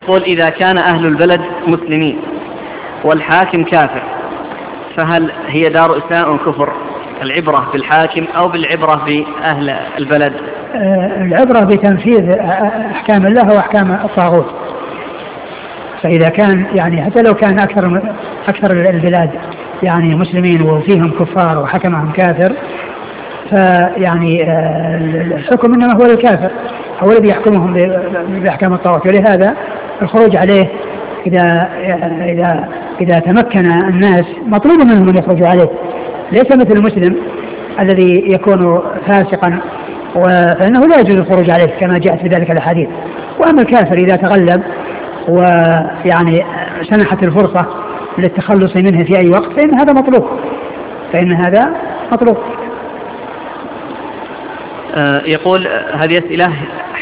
يقول إذا كان أهل البلد مسلمين والحاكم كافر فهل هي دار إسلام كفر؟ العبرة بالحاكم أو بالعبرة بأهل البلد؟ العبرة بتنفيذ أحكام الله وأحكام الطاغوت. فإذا كان يعني حتى لو كان أكثر البلاد يعني مسلمين وفيهم كفار وحكمهم كافر، فيعني الحكم إنما هو الكافر، هو الذي يحكمهم بأحكام الطاغوت. ولهذا الخروج عليه إذا تمكن الناس مطلوب منهم أن يخرجوا عليه، ليس مثل المسلم الذي يكون فاسقا فإنه لا يجوز الخروج عليه كما جاءت في ذلك الأحاديث. وأما الكافر إذا تغلب ويعني سنحت الفرصة للتخلص منه في أي وقت فإن هذا مطلوب. يقول هذه أسئلة